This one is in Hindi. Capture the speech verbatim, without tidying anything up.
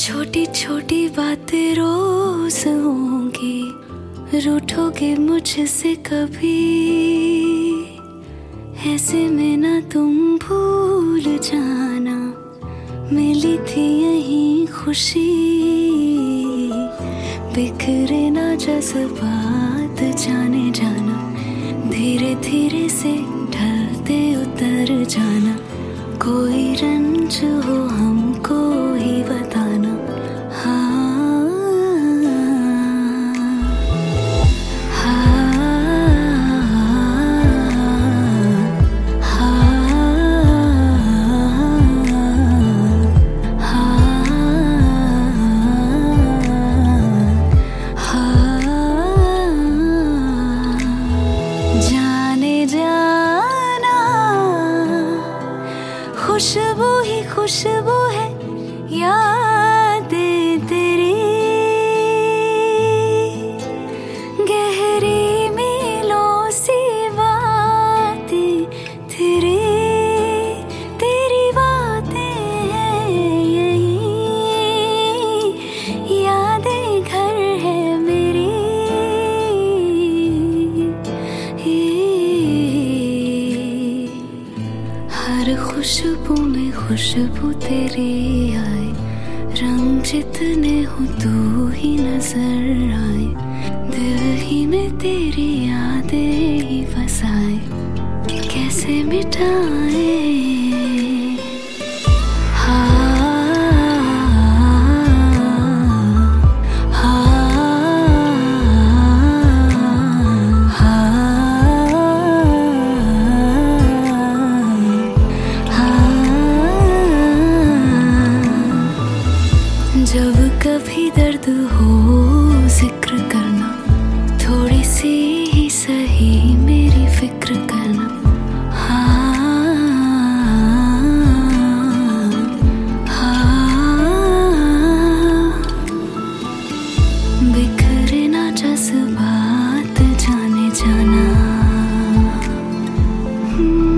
छोटी छोटी बातें रोज होंगी, रूठोगे मुझसे कभी, ऐसे में ना तुम भूल जाना, मिली थी यही खुशी। बिखरे ना जज्बात जाने जाना, धीरे धीरे से ढलते उतर जाना, कोई रंज हो हमको ही बताना। हाँ, हाँ, हाँ, हाँ, जाने जाना, खुशबू ही खुशबू है यादें तेरी, गहरी मीलों सी बातें तेरी, तेरी बातें हैं यही, यादें घर है मेरी। हर खुशबू में खुशबू तेरी आए, रंग जितने हो तू ही नजर आए, दिल ही में तेरी यादें ही बसाए, कैसे मिटाए। जब कभी दर्द हो जिक्र करना, थोड़ी सी ही सही मेरी फिक्र करना। हाँ, हाँ, बिखरे ना जज्बात जाने जाना।